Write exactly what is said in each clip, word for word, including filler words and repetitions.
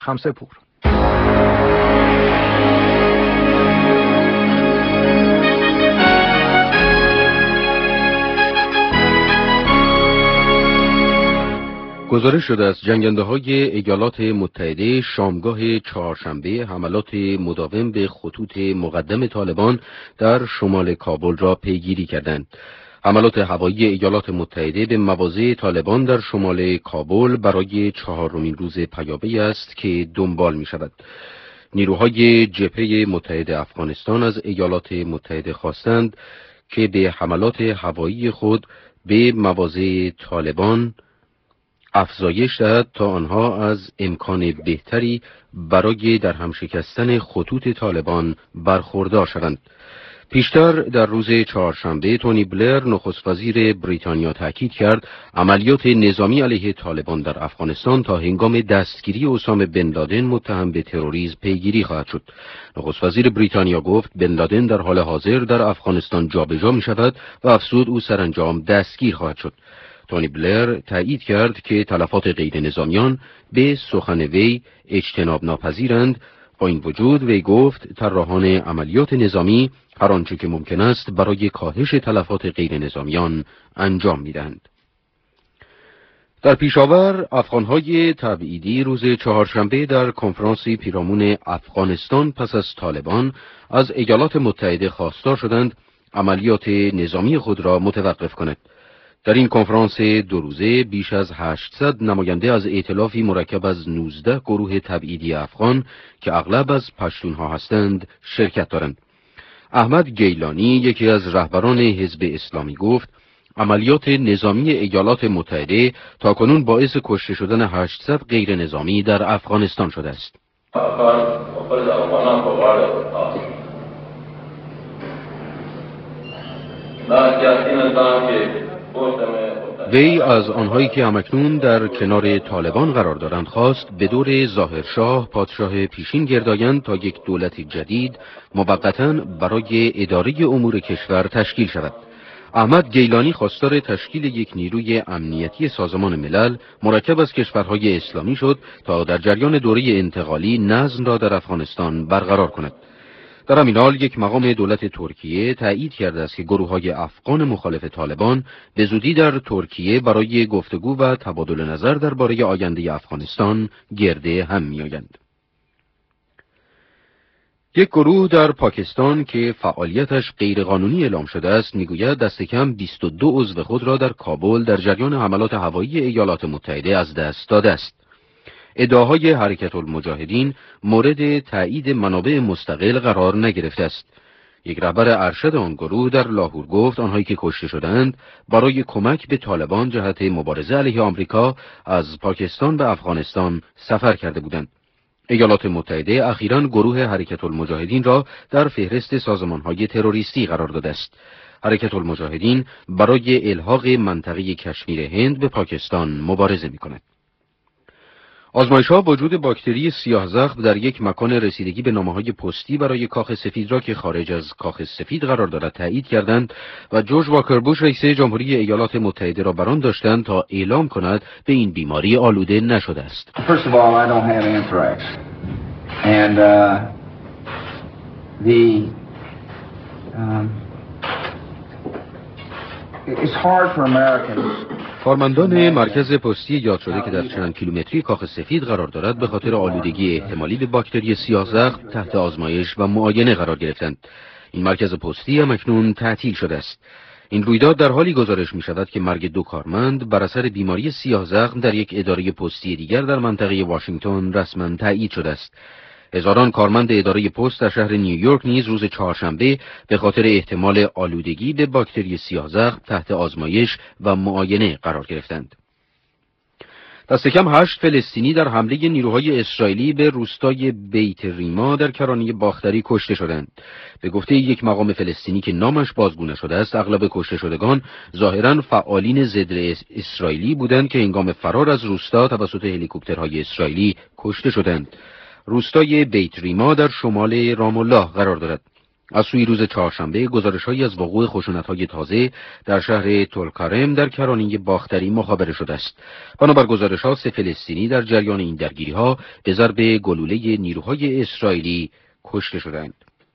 خمسه پور. گزارش شده از جنگنده‌های ایالات متحده شامگاه چهارشنبه حملات مداوم به خطوط مقدم طالبان در شمال کابل را پیگیری کردند. حملات هوایی ایالات متحده به مواضع طالبان در شمال کابل برای چهارمین روز پیاپی است که دنبال می شود. نیروهای جبهه متحد افغانستان از ایالات متحده خواستند که به حملات هوایی خود به مواضع طالبان افزایش دهد تا آنها از امکان بهتری برای در هم شکستن خطوط طالبان برخوردار شوند. پیشتر در روز چهارشنبه تونی بلر نخست وزیر بریتانیا تاکید کرد عملیات نظامی علیه طالبان در افغانستان تا هنگام دستگیری اسامه بن لادن متهم به تروریسم پیگیری خواهد شد. نخست وزیر بریتانیا گفت بن لادن در حال حاضر در افغانستان جابجا می شود و افزود او سرانجام دستگیر خواهد شد. تونی بلر تایید کرد که تلفات غیر نظامیان به سخن وی اجتناب ناپذیرند. با این وجود وی گفت طراحان عملیات نظامی هر آنچه که ممکن است برای کاهش تلفات غیر نظامیان انجام می‌دهند. در پیشاور افغان‌های تبعیدی روز چهارشنبه در کنفرانسی پیرامون افغانستان پس از طالبان از ایالات متحده خواستار شدند عملیات نظامی خود را متوقف کند. در این کنفرانس دو روزه بیش از هشتصد نماینده از ائتلافی مرکب از نوزده گروه تبعیدی افغان که اغلب از پشتونها هستند شرکت دارند. احمد گیلانی یکی از رهبران حزب اسلامی گفت عملیات نظامی ایالات متحده تاکنون باعث کشته شدن هشتصد غیر نظامی در افغانستان شده است. وی از آنهایی که همکنون در کنار طالبان قرار دارند خواست به دور ظاهرشاه پادشاه پیشین گردآیند تا یک دولت جدید موقتاً برای اداره امور کشور تشکیل شود. احمد گیلانی خواستار تشکیل یک نیروی امنیتی سازمان ملل مرکب از کشورهای اسلامی شد تا در جریان دوره انتقالی نظم را در افغانستان برقرار کند. در همین حال یک مقام دولت ترکیه تایید کرده است که گروه‌های افغان مخالف طالبان به زودی در ترکیه برای گفتگو و تبادل نظر درباره آینده افغانستان گرده هم می‌آیند. یک گروه در پاکستان که فعالیتش غیرقانونی اعلام شده است میگوید دست کم بیست و دو عضو خود را در کابل در جریان حملات هوایی ایالات متحده از دست داده است. ادعاهای حرکت المجاهدین مورد تایید منابع مستقل قرار نگرفته است. یک رهبر ارشد آن گروه در لاهور گفت آنهایی که کشته شدند برای کمک به طالبان جهت مبارزه علیه آمریکا از پاکستان به افغانستان سفر کرده بودند. ایالات متحده اخیراً گروه حرکت المجاهدین را در فهرست سازمان‌های تروریستی قرار داده است. حرکت المجاهدین برای الحاق منطقه کشمیر هند به پاکستان مبارزه می‌کند. آزمایش‌ها وجود باکتری سیاه زخم در یک مکان رسیدگی به نامه‌های پستی برای کاخ سفید را که خارج از کاخ سفید قرار دارد تایید کردند و جورج واکر بوش رئیس جمهوری ایالات متحده را بران داشتند تا اعلام کند به این بیماری آلوده نشده است. First of all, I don't have anthrax. And uh, the um, it's hard for Americans. کارمندان مرکز پستی یاد شده که در چند کیلومتری کاخ سفید قرار دارد به خاطر آلودگی احتمالی به باکتری سیاه زخم تحت آزمایش و معاینه قرار گرفتند. این مرکز پستی هم اکنون تعطیل شده است. این رویداد در حالی گزارش می شود که مرگ دو کارمند بر اثر بیماری سیاه زخم در یک اداره پستی دیگر در منطقه واشنگتن رسما تایید شده است. هزاران کارمند اداره پست در شهر نیویورک نیز روز چهارشنبه به خاطر احتمال آلودگی به باکتری سیاه زخم تحت آزمایش و معاینه قرار گرفتند. دست کم هشت فلسطینی در حمله نیروهای اسرائیلی به روستای بیت ریما در کرانه باختری کشته شدند. به گفته یک مقام فلسطینی که نامش بازگو نشده است، اغلب کشته شدگان ظاهراً فعالین ضد اسرائیلی بودند که هنگام فرار از روستا توسط هلیکوپترهای اسرائیلی کشته شدند. روستای بیت ریما در شمال رام الله قرار دارد. از سوی روز چهارشنبه گزارش‌هایی از وقوع خشونت‌های تازه در شهر تولکارم در کرانه باختری مخابره شده است. بنابر گزارش‌ها سه فلسطینی در جریان این درگیری‌ها به ضرب گلوله نیروهای اسرائیلی کشته شدند.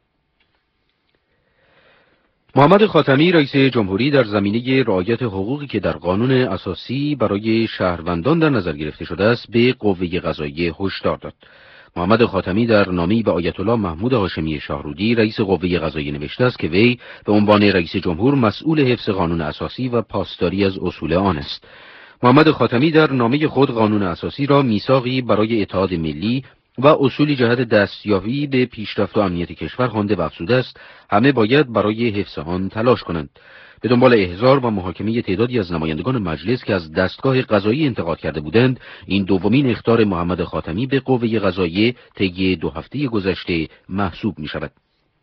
محمد خاتمی رئیس جمهوری در زمینه رعایت حقوقی که در قانون اساسی برای شهروندان در نظر گرفته شده است به قوه قضاییه هشدار داد. محمد خاتمی در نامه‌ای به آیت الله محمود هاشمی شاهرودی رئیس قوه قضاییه نوشته است که وی به عنوان رئیس جمهور مسئول حفظ قانون اساسی و پاسداری از اصول آن است. محمد خاتمی در نامه خود قانون اساسی را میثاقی برای اتحاد ملی و اصولی جهت دستیابی به پیشرفت و امنیت کشور خوانده و افزوده است همه باید برای حفظ آن تلاش کنند. به دنبال احضار و محاکمه تعدادی از نمایندگان مجلس که از دستگاه قضایی انتقاد کرده بودند، این دومین اخطار محمد خاتمی به قوه قضاییه طی دو هفته گذشته محسوب می شود.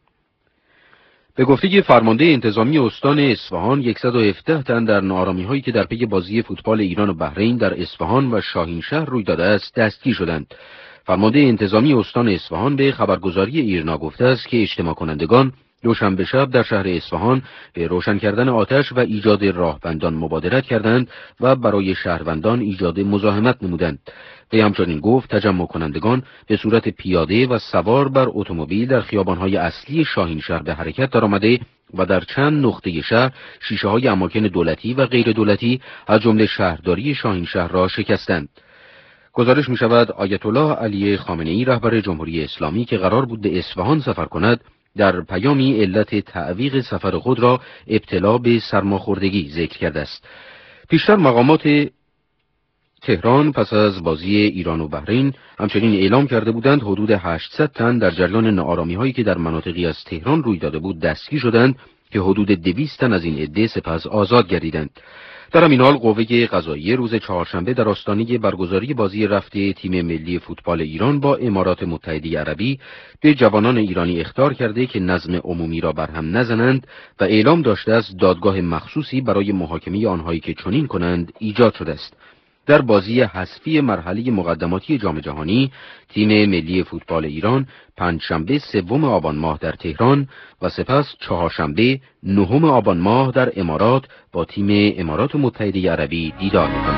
به گفته فرمانده انتظامی استان اصفهان، صد و هفده تن در ناآرامی‌هایی که در پی بازی فوتبال ایران و بحرین در اصفهان و شاهینشهر روی داده است دستگیر شدند. فرمانده انتظامی استان اصفهان به خبرگزاری ایرنا گفته است که اجتماع کنندگان دوشنبه شب در شهر اصفهان به روشن کردن آتش و ایجاد راهبندان مبادرت کردند و برای شهروندان ایجاد مزاحمت نمودند. وی همچنین گفت تجمع کنندگان به صورت پیاده و سوار بر اتومبیل در خیابان‌های اصلی شاهینشهر به حرکت درآمده و در چند نقطه شهر شیشه‌های اماکن دولتی و غیر دولتی از جمله شهرداری شاهینشهر را شکستند. گزارش می شود آیت الله علی خامنه‌ای رهبر جمهوری اسلامی که قرار بود به اصفهان سفر کند در پیامی علت تعویق سفر خود را ابتلا به سرماخوردگی ذکر کرده است. پیشتر مقامات تهران پس از بازی ایران و بحرین همچنین اعلام کرده بودند حدود هشتصد تن در جریان ناآرامی‌هایی که در مناطقی از تهران روی داده بود دستگیر شدند که حدود دویست تن از این عده سپس آزاد گردیدند. در همین حال قوه قضاییه روز چهارشنبه در آستانه برگزاری بازی رفته تیم ملی فوتبال ایران با امارات متحده عربی به جوانان ایرانی اخطار کرده که نظم عمومی را برهم نزنند و اعلام داشته است دادگاه مخصوصی برای محاکمه آنهایی که چنین کنند ایجاد شده است. در بازی حذفی مرحله مقدماتی جام جهانی، تیم ملی فوتبال ایران پنجشنبه سوم آبان ماه در تهران و سپس چهارشنبه نهم آبان ماه در امارات با تیم امارات متحده عربی دیدار می‌کند.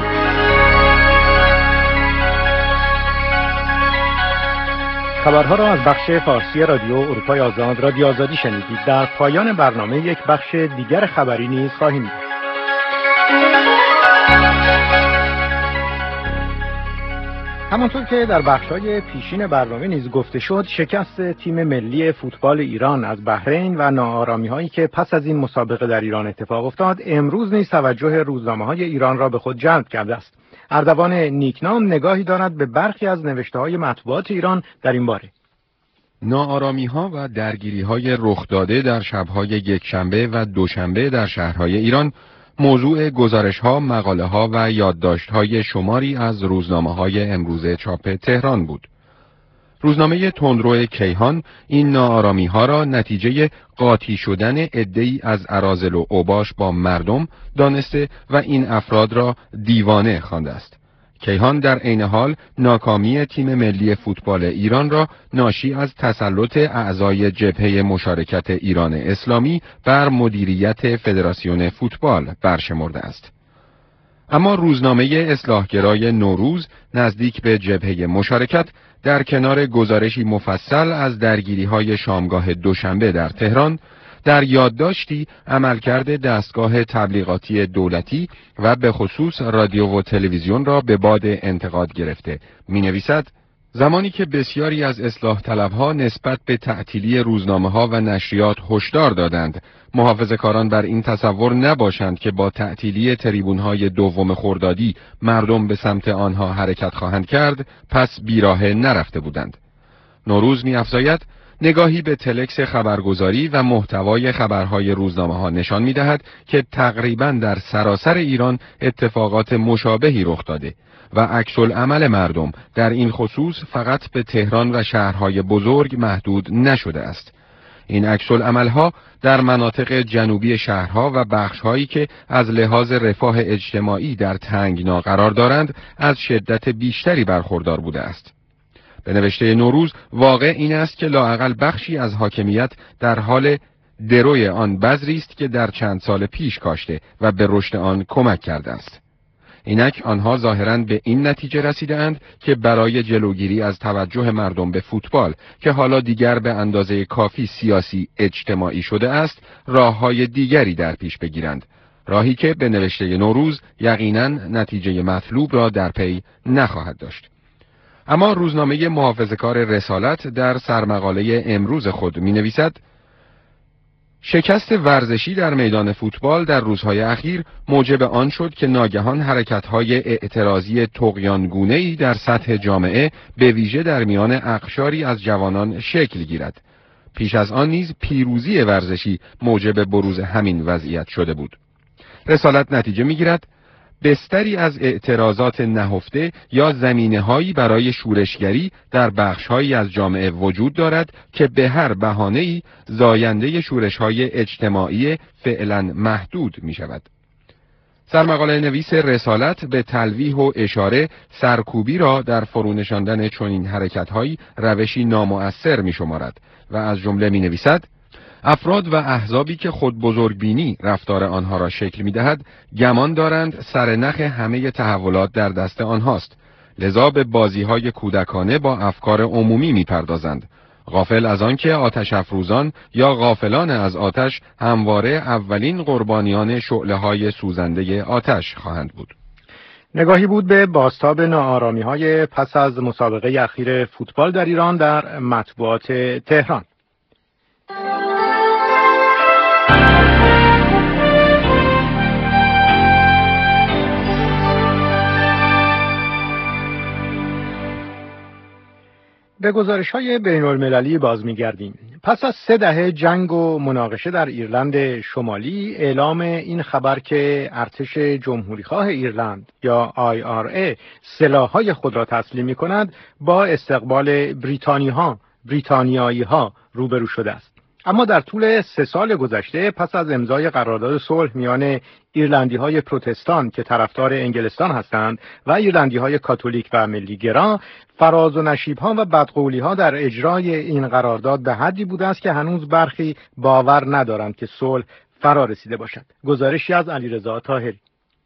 خبرها را از بخش فارسی رادیو اروپای آزاد رادیو آزادی شنیدید. در پایان برنامه یک بخش دیگر خبری نیز خواهیم داشت. همانطور که در بخش‌های پیشین برنامه نیز گفته شد، شکست تیم ملی فوتبال ایران از بحرین و ناآرامی‌هایی که پس از این مسابقه در ایران اتفاق افتاد، امروز نیز توجه روزنامه‌های ایران را به خود جلب کرده است. اردوان نیکنام نگاهی دارد به برخی از نوشته‌های مطبوعات ایران در این باره. ناآرامی‌ها و درگیری‌های رخ داده در شب‌های یکشنبه و دوشنبه در شهرهای ایران موضوع گزارش‌ها، مقاله‌ها و یادداشت‌های شماری از روزنامه‌های امروز چاپ تهران بود. روزنامه تندرو کیهان این ناآرامی‌ها را نتیجه قاطی شدن عده‌ای از اراذل و اوباش با مردم دانسته و این افراد را دیوانه خوانده است. کیهان در عین حال ناکامی تیم ملی فوتبال ایران را ناشی از تسلط اعضای جبهه مشارکت ایران اسلامی بر مدیریت فدراسیون فوتبال برشمرده است. اما روزنامه اصلاحگرای نوروز نزدیک به جبهه مشارکت در کنار گزارشی مفصل از درگیری‌های شامگاه دوشنبه در تهران در یادداشتی عملکرد دستگاه تبلیغاتی دولتی و به خصوص رادیو و تلویزیون را به باد انتقاد گرفته می‌نویسد: زمانی که بسیاری از اصلاح طلبها نسبت به تعطیلی روزنامه‌ها و نشریات هشدار دادند محافظه‌کاران بر این تصور نباشند که با تعطیلی تریبون‌های دوم خردادی مردم به سمت آنها حرکت خواهند کرد، پس بیراهه نرفته بودند. نوروز می‌افزاید: نگاهی به تلکس خبرگزاری و محتوای خبرهای روزنامه‌ها نشان می‌دهد که تقریباً در سراسر ایران اتفاقات مشابهی رخ داده و عکس‌العمل مردم در این خصوص فقط به تهران و شهرهای بزرگ محدود نشده است. این عکس‌العمل‌ها در مناطق جنوبی شهرها و بخش‌هایی که از لحاظ رفاه اجتماعی در تنگنا قرار دارند از شدت بیشتری برخوردار بوده است. به نوشته نوروز، واقع این است که لااقل بخشی از حاکمیت در حال دروی آن بذری است که در چند سال پیش کاشته و به رشد آن کمک کرده است. اینک آنها ظاهراً به این نتیجه رسیده‌اند که برای جلوگیری از توجه مردم به فوتبال که حالا دیگر به اندازه کافی سیاسی اجتماعی شده است، راه‌های دیگری در پیش بگیرند، راهی که به نوشته نوروز یقیناً نتیجه مطلوب را در پی نخواهد داشت. اما روزنامه محافظه‌کار رسالت در سرمقاله امروز خود می‌نویسد: شکست ورزشی در میدان فوتبال در روزهای اخیر موجب آن شد که ناگهان حرکت‌های اعتراضی طغیانگونه‌ای در سطح جامعه به ویژه در میان اقشاری از جوانان شکل گیرد. پیش از آن نیز پیروزی ورزشی موجب بروز همین وضعیت شده بود. رسالت نتیجه می‌گیرد بستری از اعتراضات نهفته یا زمینه‌هایی برای شورشگری در بخش‌هایی از جامعه وجود دارد که به هر بهانه‌ای زاینده شورش‌های اجتماعی فعلا محدود می‌شود. سرمقاله نویس رسالت به تلویح و اشاره سرکوبی را در فرونشاندن چنین حرکت‌هایی روشی نامؤثر می‌شمارد و از جمله می‌نویسد: افراد و احزابی که خود بزرگبینی رفتار آنها را شکل می‌دهد، گمان دارند سرنخ همه تحولات در دست آنهاست. لذا به بازی‌های کودکانه با افکار عمومی می‌پردازند، غافل از آن که آتش افروزان یا غافلان از آتش همواره اولین قربانیان شعله‌های سوزنده آتش خواهند بود. نگاهی بود به بازتاب ناآرامی‌های پس از مسابقه اخیر فوتبال در ایران در مطبوعات تهران. به گزارش‌های بین‌المللی باز می‌گردیم. پس از سه دهه جنگ و مناقشه در ایرلند شمالی، اعلام این خبر که ارتش جمهوریخواه ایرلند یا آی آر ای سلاح‌های خود را تسلیم می‌کند، با استقبال بریتانی‌ها، بریتانیایی‌ها روبرو شده است. اما در طول سه سال گذشته پس از امضای قرارداد صلح میان ایرلندی‌های پروتستان که طرفدار انگلستان هستند و ایرلندی‌های کاتولیک و ملی‌گرا، فراز و نشیب‌ها و بدقولی‌ها در اجرای این قرارداد به حدی بوده است که هنوز برخی باور ندارند که صلح فرا رسیده باشد. گزارشی از علیرضا طاهری.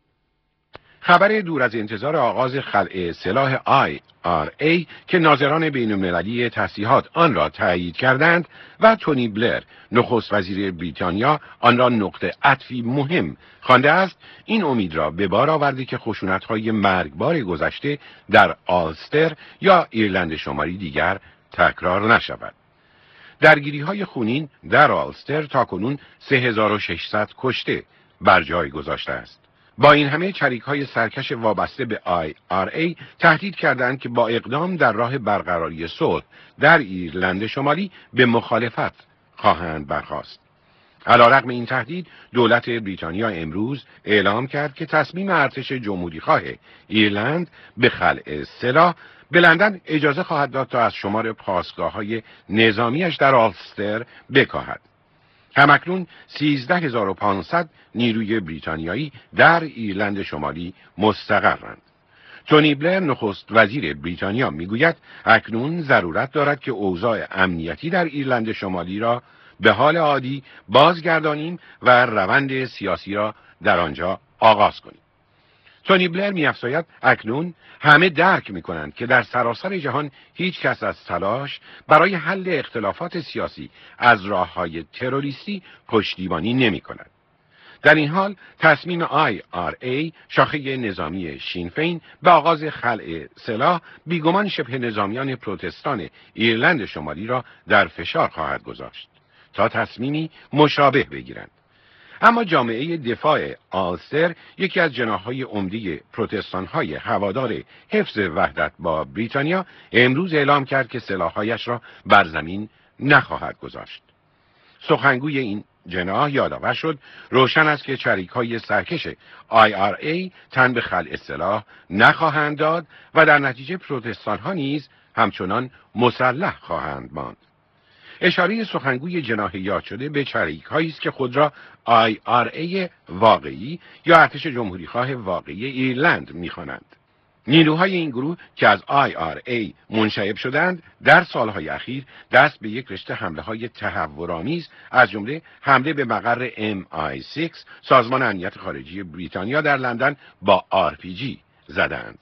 خبر دور از انتظار آغاز خلع سلاح آی آر ای که ناظران بین‌المللی تسلیحات آن را تایید کردند و تونی بلر نخست وزیر بریتانیا آن را نقطه عطفی مهم خوانده است، این امید را به بار آورده که خشونت‌های مرگبار گذشته در آلستر یا ایرلند شمالی دیگر تکرار نشود. درگیری‌های خونین در آلستر تاکنون سه هزار و ششصد کشته بر جای گذاشته است. با این همه چریک‌های سرکش وابسته به آی آر ای تهدید کردند که با اقدام در راه برقراری صلح در ایرلند شمالی به مخالفت خواهند برخاست. علیرغم این تهدید، دولت بریتانیا امروز اعلام کرد که تصمیم ارتش جمهوریخواه ایرلند به خلع سلاح به لندن اجازه خواهد داد تا از شمار پاسگاه‌های نظامیش در آلستر بکاهد. همکنون سیزده هزار و پانصد نیروی بریتانیایی در ایرلند شمالی مستقرند. تونی بلر نخست وزیر بریتانیا میگوید اکنون ضرورت دارد که اوضاع امنیتی در ایرلند شمالی را به حال عادی بازگردانیم و روند سیاسی را در آنجا آغاز کنیم. تونی بلر می‌افزاید اکنون همه درک می‌کنند که در سراسر جهان هیچ کس از تلاش برای حل اختلافات سیاسی از راه‌های تروریستی پشتیبانی نمی‌کند. در این حال تصمیم آی آر ای شاخه نظامی شینفین به آغاز خلع سلاح بیگمان شبه نظامیان پروتستان ایرلند شمالی را در فشار خواهد گذاشت تا تصمیمی مشابه بگیرند. اما جامعه دفاع آلستر، یکی از جناح‌های عمده پروتستان‌های هوادار حفظ وحدت با بریتانیا، امروز اعلام کرد که سلاح‌هایش را بر زمین نخواهد گذاشت. سخنگوی این جناح یادآور شد روشن است که چریک‌های سرکش آی آر ای تن به خلع سلاح نخواهند داد و در نتیجه پروتستان‌ها نیز همچنان مسلح خواهند ماند. اشاره سخنگوی جناح یاد شده به چریک‌هایی است که خود را آی آر ای واقعی یا ارتش جمهوریخواه واقعی ایرلند می‌خوانند. نیروهای این گروه که از آی آر ای منشعب شدند در سالهای اخیر دست به یک رشته حمله‌های تهورآمیز از جمله حمله به مقر ام آی شش سازمان امنیت خارجی بریتانیا در لندن با آر پی جی زدند.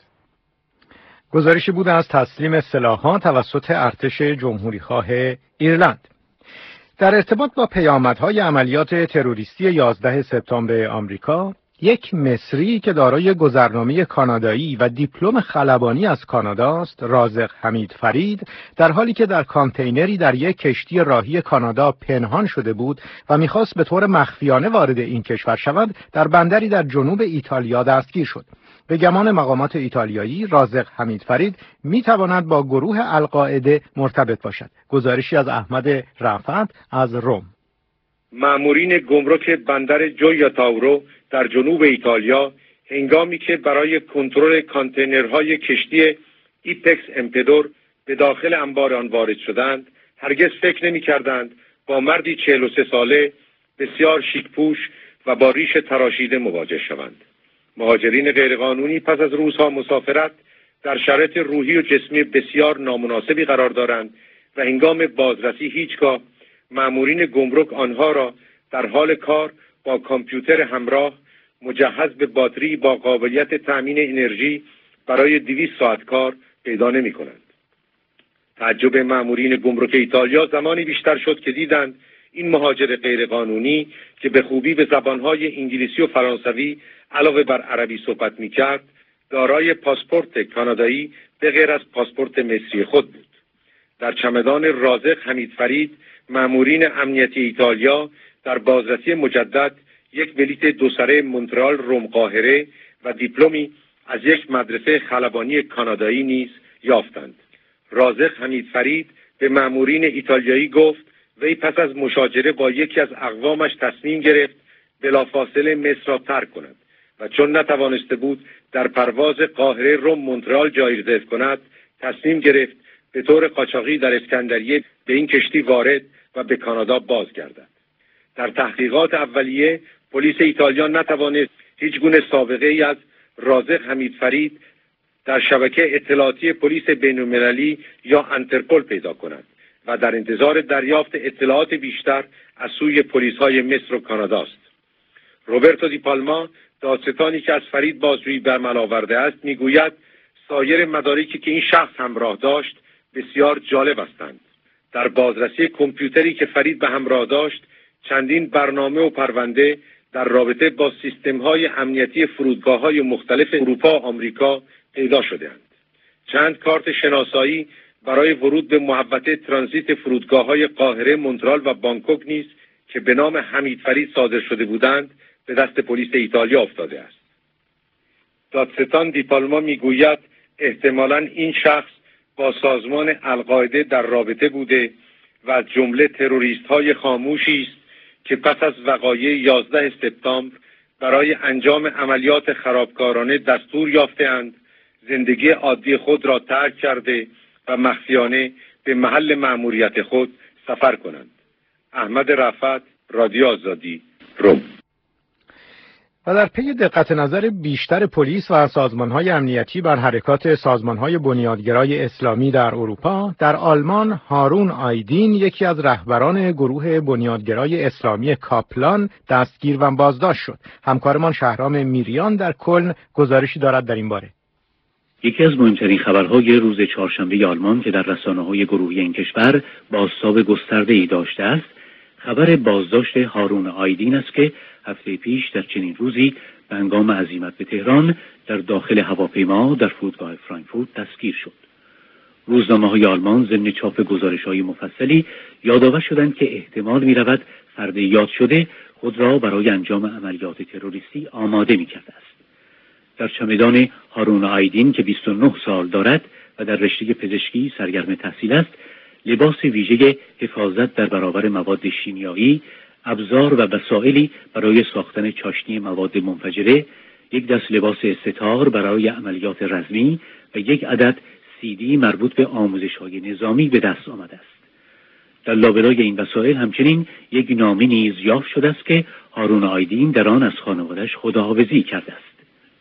گزارشی بود از تسلیم سلاح‌ها توسط ارتش جمهوری‌خواه ایرلند. در ارتباط با پیامدهای عملیات تروریستی یازده سپتامبر آمریکا، یک مصری که دارای گذرنامه کانادایی و دیپلم خلبانی از کانادا است، رازق حمید فرید، در حالی که در کانتینری در یک کشتی راهی کانادا پنهان شده بود و می‌خواست به طور مخفیانه وارد این کشور شود، در بندری در جنوب ایتالیا دستگیر شد. به گمان مقامات ایتالیایی، رازق حمید فرید می‌تواند با گروه القاعده مرتبط باشد. گزارشی از احمد رفعت از روم. مامورین گمرک بندر جویا تاورو در جنوب ایتالیا هنگامی که برای کنترل کانتینرهای کشتی ایپکس امپدور به داخل انبار آن وارد شدند، هرگز فکر نمی‌کردند با مردی چهل و سه ساله بسیار شیک‌پوش و با ریش تراشیده مواجه شوند. مهاجرین غیرقانونی پس از روزها مسافرت در شرایط روحی و جسمی بسیار نامناسبی قرار دارند و هنگام بازرسی هیچگاه مامورین گمرک آنها را در حال کار با کامپیوتر همراه مجهز به باتری با قابلیت تأمین انرژی برای دویست ساعت کار پیدا نمی کنند. تعجب مامورین گمرک ایتالیا زمانی بیشتر شد که دیدند این مهاجر غیرقانونی که به خوبی به زبانهای انگلیسی و فرانسوی علاوه بر عربی صحبت می کرد، دارای پاسپورت کانادایی به غیر از پاسپورت مصری خود بود. در چمدان رازق حمید فرید، مامورین امنیتی ایتالیا در بازرسی مجدد یک بلیت دو سره مونترال روم قاهره و دیپلمی از یک مدرسه خلبانی کانادایی نیز یافتند. رازق حمید فرید به مامورین ایتالیایی گفت وی پس از مشاجره با یکی از اقوامش تصمیم گرفت بلافاصله مصر را ترک کند و چون نتوانسته بود در پرواز قاهره روم مونترال جای رزرو کند، تصمیم گرفت به طور قاچاقی در اسکندریه به این کشتی وارد و به کانادا بازگردد. در تحقیقات اولیه پلیس ایتالیا نتوانست هیچ گونه سابقه ای از رازق حمید فرید در شبکه اطلاعاتی پلیس بین‌المللی یا انترپل پیدا کند و در انتظار دریافت اطلاعات بیشتر از سوی پلیس‌های مصر و کانادا است. روبرتو دی پالما، دادستانی که از فرید بازجویی به عمل آورده است، میگوید سایر مدارکی که این شخص همراه داشت بسیار جالب هستند. در بازرسی کامپیوتری که فرید به همراه داشت، چندین برنامه و پرونده در رابطه با سیستم‌های امنیتی فرودگاه‌های مختلف اروپا و آمریکا پیدا شده‌اند. چند کارت شناسایی برای ورود به محوطه ترانزیت فرودگاه‌های قاهره، مونترال و بانکوک نیز که به نام حمید فرید صادر شده بودند، به دست پلیس ایتالیا افتاده است. دادستان دی پالما میگوید احتمالاً این شخص با سازمان القاعده در رابطه بوده و از جمله تروریست‌های خاموشی است که پس از وقایع یازده سپتامبر برای انجام عملیات خرابکارانه دستور یافته‌اند زندگی عادی خود را ترک کرده و مخفیانه به محل مأموریت خود سفر کنند. احمد رفعت، رادیو آزادی، روم. و در پی دقت نظر بیشتر پلیس و سازمان‌های امنیتی بر حرکات سازمان‌های بنیادگرای اسلامی در اروپا، در آلمان هارون آیدین، یکی از رهبران گروه بنیادگرای اسلامی کاپلان، دستگیر و بازداشت شد. همکارمان شهرام میریان در کلن گزارشی دارد در این باره. یکی از مهمترین خبرهای روز چهارشنبه آلمان که در رسانه‌های گروهی این کشور بازتاب گسترده‌ای داشته است، خبر بازداشت هارون آیدین است که هفته پیش در چنین روزی به هنگام عزیمت به تهران در داخل هواپیما در فرودگاه فرانکفورت دستگیر شد. روزنامه‌های آلمان ضمن چاپ گزارش‌های مفصلی یادآور شدند که احتمال می‌رود فرد یاد شده خود را برای انجام عملیات تروریستی آماده می‌کرده است. در چمدان هارون آیدین که بیست و نه سال دارد و در رشته پزشکی سرگرم تحصیل است، لباس ویژه حفاظت در برابر مواد شیمیایی، ابزار و وسایلی برای ساختن چاشنی مواد منفجره، یک دست لباس استتار برای عملیات رزمی و یک عدد سی دی مربوط به آموزش‌های نظامی به دست آمده است. در لابلای این وسایل همچنین یک نامه نیز یافت شده است که هارون آیدین در آن از خانواده‌اش خداحافظی کرده است.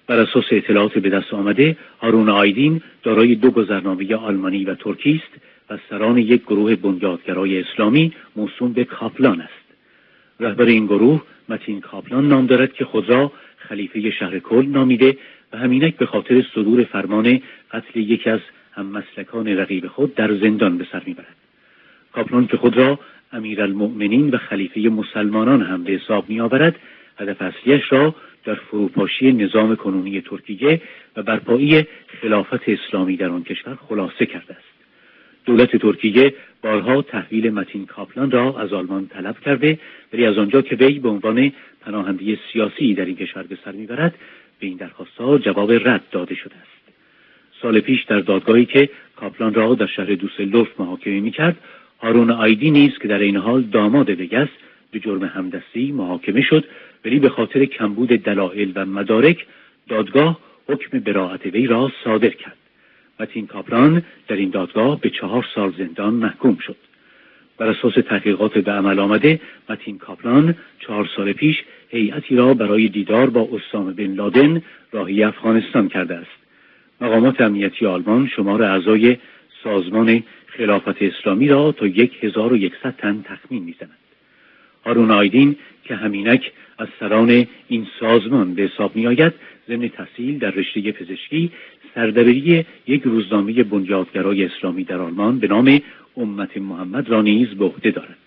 بر اساس اطلاعات به دست آمده، هارون آیدین دارای دو گذرنامه آلمانی و ترکی است و سران یک گروه بنیادگرای اسلامی موسوم به کاپلان است. رهبر این گروه متین کاپلان نام دارد که خود را خلیفه شهر کلن نامیده و همینک به خاطر صدور فرمان قتل یکی از هممسلکان رقیب خود در زندان به سر میبرد. کاپلان که خود را امیرالمؤمنین و خلیفه مسلمانان هم به حساب میآورد، هدف اصلیش را در فروپاشی نظام کنونی ترکیه و برپایی خلافت اسلامی در آن کشور خلاصه کرده است. دولت ترکیه بارها تحویل متین کاپلان را از آلمان طلب کرده، ولی از آنجا که وی به عنوان پناهنده سیاسی در این کشور به سر میبرد، به این درخواست‌ها جواب رد داده شده است. سال پیش در دادگاهی که کاپلان را در شهر دوسلدورف محاکمه می‌کرد، هارون آیدی نیز که در این حال داماد وی است به جرم همدستی محاکمه شد، ولی به خاطر کمبود دلایل و مدارک دادگاه حکم براءت وی را صادر کرد. متین کاپلان در این دادگاه به چهار سال زندان محکوم شد. بر اساس تحقیقات به عمل آمده، متین کاپلان چهار سال پیش هیئتی را برای دیدار با اسامه بن لادن راهی افغانستان کرده است. مقامات امنیتی آلمان شمار اعضای سازمان خلافت اسلامی را تا یک هزار و یکصد تن تخمین می‌زنند. هارون آیدین که همینک از سران این سازمان به حساب می‌آید، ضمن تحصیل در رشته پزشکی سردبیری یک روزنامه بنیادگرای اسلامی در آلمان به نام امت محمد را نیز به عهده دارد.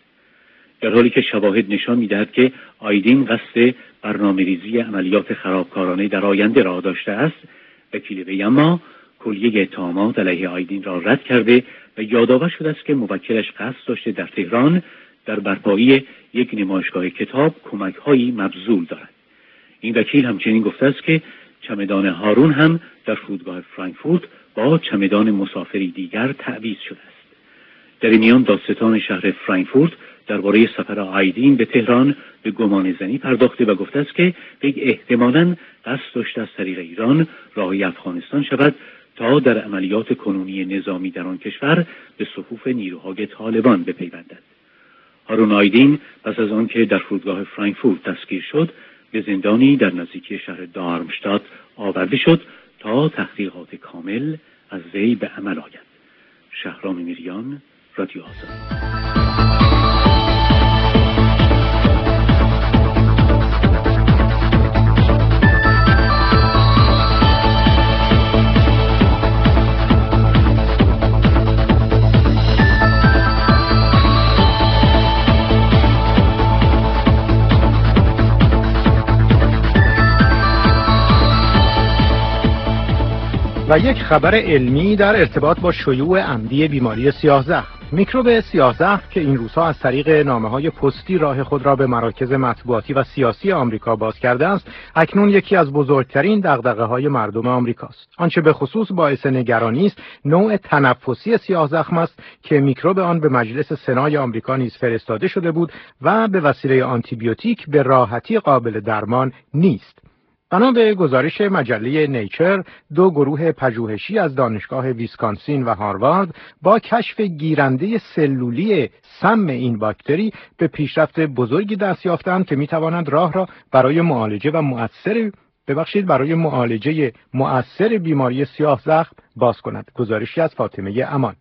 در حالی که شواهد نشان می‌دهد که آیدین قصد برنامه‌ریزی عملیات خرابکارانه در آینده را داشته است، وکیل وی اما کلیه اتهامات علیه آیدین را رد کرده و یادآور شده است که موکلش قصد داشته در تهران در برپایی یک نمایشگاه کتاب کمک‌هایی مبذول دارد. این وکیل همچنین گفته است که چمدان هارون هم در فرودگاه فرانکفورت با چمدان مسافری دیگر تعویض شده است. در این میان دادستان شهر فرانکفورت درباره سفر آیدین به تهران به گمان زنی پرداخته و گفته است که وی احتمالاً قصد داشته از طریق ایران راهی افغانستان شود تا در عملیات کنونی نظامی در آن کشور به صفوف نیروهای طالبان بپیوندد. هارون آیدین پس از آنکه در فرودگاه فرانکفورت دستگیر شد، به زندانی در نزدیکی شهر دارمشتات آورده شد تا تحقیقات کامل از وی به عمل آید. شهرام میریان، رادیو آزاد. و یک خبر علمی در ارتباط با شیوع عمدی بیماری سیاه‌زخم. میکروب سیاه‌زخم که این روزها از طریق نامه‌های پستی راه خود را به مراکز مطبوعاتی و سیاسی آمریکا باز کرده است، اکنون یکی از بزرگترین دغدغه‌های مردم آمریکاست. آنچه به خصوص باعث نگرانی است، نوع تنفسی سیاه‌زخم است که میکروب آن به مجلس سنای آمریکا نیز فرستاده شده بود و به وسیله آنتیبیوتیک به راحتی قابل درمان نیست. بنا به گزارش مجله نیچر، دو گروه پژوهشی از دانشگاه ویسکانسین و هاروارد با کشف گیرنده سلولی سم این باکتری به پیشرفت بزرگی دست یافتند که می‌توانند راه را برای معالجه و مؤثر ببخشید برای معالجه مؤثر بیماری سیاه‌زخم باز کند. گزارشی از فاطمه امان.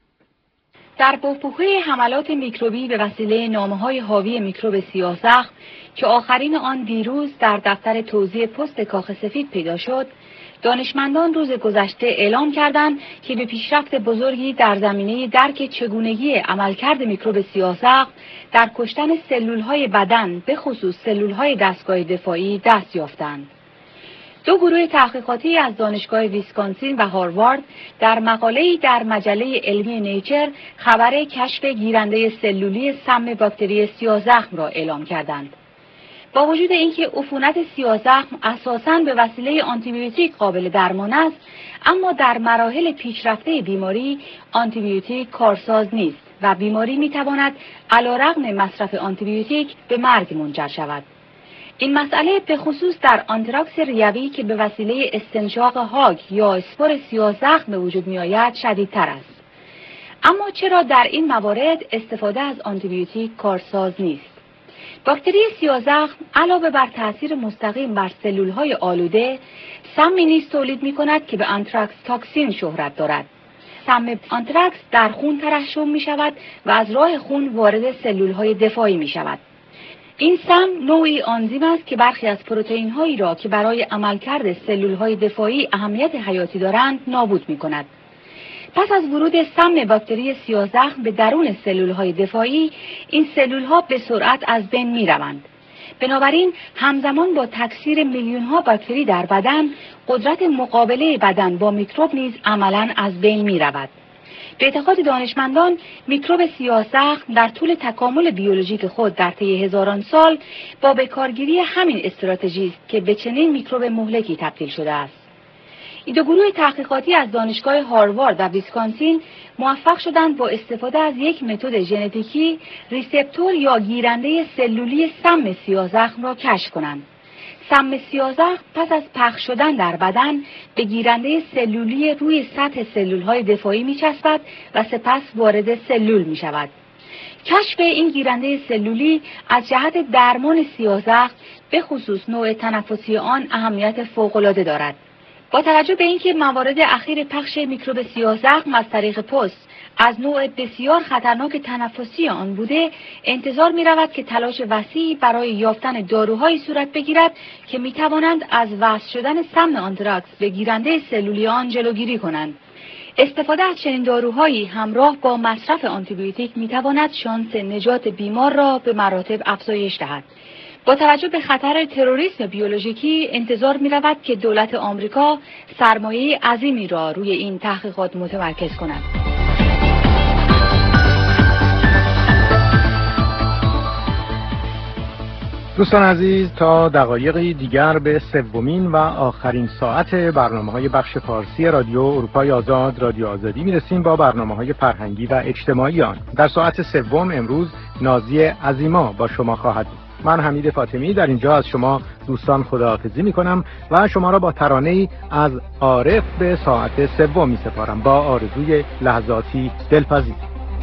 در بحبوحه حملات میکروبی به وسیله نامه‌های حاوی میکروب سیاه‌زخم که آخرین آن دیروز در دفتر توزیع پست کاخ سفید پیدا شد، دانشمندان روز گذشته اعلام کردند که به پیشرفت بزرگی در زمینه درک چگونگی عملکرد میکروب سیاه‌زخم در کشتن سلول‌های بدن، به خصوص سلول‌های دستگاه دفاعی، دست یافتند. دو گروه تحقیقاتی از دانشگاه ویسکانسین و هاروارد در مقاله‌ای در مجله علمی نیچر خبر کشف گیرنده سلولی سم باکتری سیاه‌زخم را اعلام کردند. با وجود اینکه عفونت سیاه‌زخم اساساً به وسیله آنتیبیوتیک قابل درمان است، اما در مراحل پیشرفته بیماری آنتیبیوتیک کارساز نیست و بیماری می‌تواند علیرغم مصرف آنتیبیوتیک به مرگ منجر شود. این مسئله به خصوص در آنتراکس ریوی که به وسیله استنشاق هاگ یا اسپور سیاه‌زخم به وجود می‌آید شدیدتر است. اما چرا در این موارد استفاده از آنتیبیوتیک کارساز نیست؟ باکتری سیاه‌زخم علاوه بر تأثیر مستقیم بر سلول‌های آلوده، سمی نیز تولید می‌کند که به آنتراکس تاکسین شهرت دارد. سم آنتراکس در خون ترشح می‌شود و از راه خون وارد سلول‌های دفاعی می‌شود. این سم نوعی آنزیم است که برخی از پروتئین‌هایی را که برای عملکرد سلول‌های دفاعی اهمیت حیاتی دارند نابود می‌کند. پس از ورود سم باکتری سیاه‌زخم به درون سلول‌های دفاعی، این سلول‌ها به سرعت از بین می‌روند. بنابراین همزمان با تکثیر میلیون‌ها باکتری در بدن، قدرت مقابله بدن با میکروب نیز عملاً از بین می‌رود. به اعتقاد دانشمندان، میکروب سیاه‌زخم در طول تکامل بیولوژیک خود در طی هزاران سال با بکارگیری همین استراتژی است که به چنین میکروب مهلکی تبدیل شده است. این دو گروه تحقیقاتی از دانشگاه هاروارد و ویسکانسین موفق شدند با استفاده از یک متد ژنتیکی ریسپتور یا گیرنده سلولی سم سیاه‌زخم را کشف کنند. سم سیاه‌زخم پس از پخش شدن در بدن به گیرنده سلولی روی سطح سلول‌های دفاعی می‌چسبد و سپس وارد سلول می‌شود. کشف این گیرنده سلولی از جهت درمان سیاه‌زخم به خصوص نوع تنفسی آن اهمیت فوق‌العاده دارد. با توجه به اینکه موارد اخیر پخش میکروب سیاه‌زخم از طریق پوست از نوع بسیار خطرناک تنفسی آن بوده، انتظار می رود که تلاش وسیعی برای یافتن داروهایی صورت بگیرد که می توانند از وصل شدن سم آنتراکس به گیرنده سلولی آن جلوگیری کنند. استفاده از چنین داروهایی همراه با مصرف آنتیبیوتیک می تواند شانس نجات بیمار را به مراتب افزایش دهد. با توجه به خطر تروریسم بیولوژیکی، انتظار می رود که دولت آمریکا سرمایه عظیمی را روی این تحقیقات متمرکز کند. دوستان عزیز، تا دقایقی دیگر به سومین و آخرین ساعت برنامه‌های بخش فارسی رادیو اروپای آزاد، رادیو آزادی میرسیم با برنامه‌های فرهنگی و اجتماعی آن. در ساعت سوم امروز نازی عظیما با شما خواهد بود. من حمید فاطمی در اینجا از شما دوستان خداحافظی می‌کنم و شما را با ترانه‌ای از عارف به ساعت سوم می‌سپارم با آرزوی لحظاتی دلپذیر.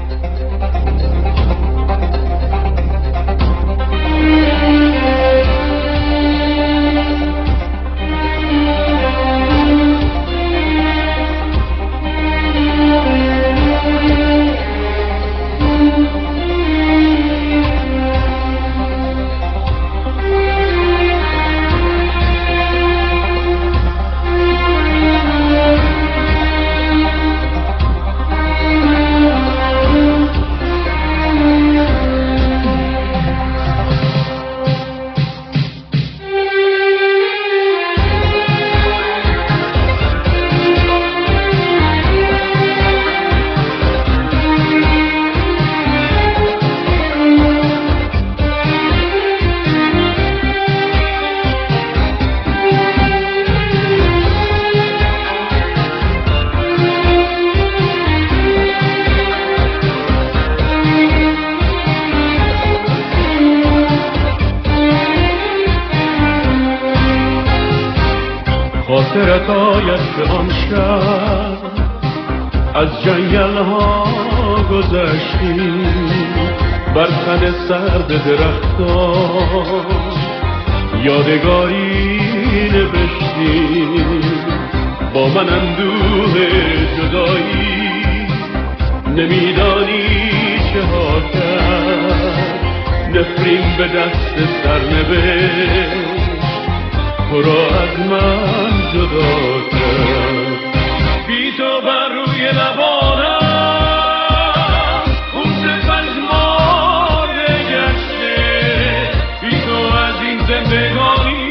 خاطرت آید به آن شب از جنگل ها گذشتی، بر تن سرد درختان یادگاری نوشتی، با من اندوه جدایی نمیدانی چه ها کرد، نفرین به دست سرنوشت تو را از من جدا کرد. بی تو بر روی لبانم خون پژمرده گشته، بی تو از این زندگانی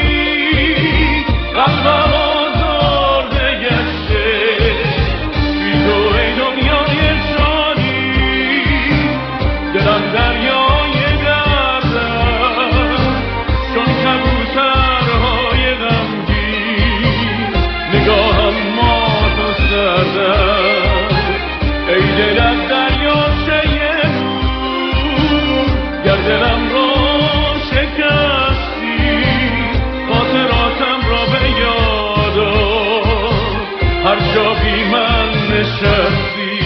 قلبم آزرده گشته، بی تو ای دنیای شادی دلم دریای دردم، چون کبوترهای غمگین نگاهم مات و سردم. ای دل از دریاچه نور گر دلم را شکستی، خاطراتم را به یاد آر هر جا بی من نشستی.